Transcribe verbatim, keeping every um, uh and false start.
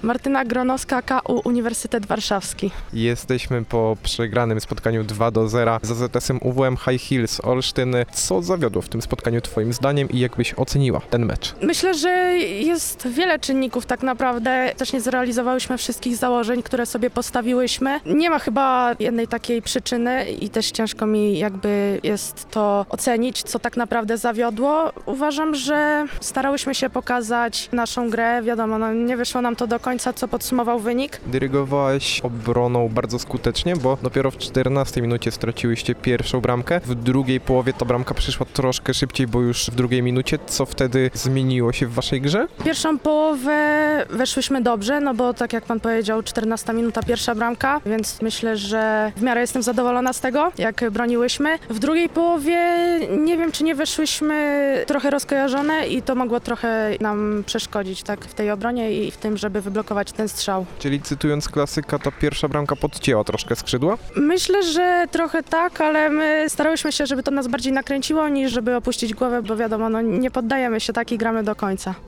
Martyna Gronowska, K U Uniwersytet Warszawski. Jesteśmy po przegranym spotkaniu dwa do zera z A Z S-em U W M High Hills Olsztyn. Co zawiodło w tym spotkaniu twoim zdaniem i jak byś oceniła ten mecz? Myślę, że jest wiele czynników tak naprawdę. Też nie zrealizowałyśmy wszystkich założeń, które sobie postawiłyśmy. Nie ma chyba jednej takiej przyczyny i też ciężko mi jakby jest to ocenić, co tak naprawdę zawiodło. Uważam, że starałyśmy się pokazać naszą grę. Wiadomo, no nie wyszło nam to do końca, co podsumował wynik. Dyrygowałaś obroną bardzo skutecznie, bo dopiero w czternastej minucie straciłyście pierwszą bramkę. W drugiej połowie ta bramka przyszła troszkę szybciej, bo już w drugiej minucie. Co wtedy zmieniło się w waszej grze? Pierwszą połowę weszłyśmy dobrze, no bo tak jak pan powiedział, czternasta minuta, pierwsza bramka, więc myślę, że w miarę jestem zadowolona z tego, jak broniłyśmy. W drugiej połowie nie wiem, czy nie weszłyśmy trochę rozkojarzone i to mogło trochę nam przeszkodzić tak w tej obronie i w tym, żeby wyblokować ten strzał. Czyli cytując klasyka, ta pierwsza bramka podcięła troszkę skrzydła? Myślę, że trochę tak, ale my starałyśmy się, żeby to nas bardziej nakręciło, niż żeby opuścić głowę, bo wiadomo, no nie poddajemy się tak i gramy do końca.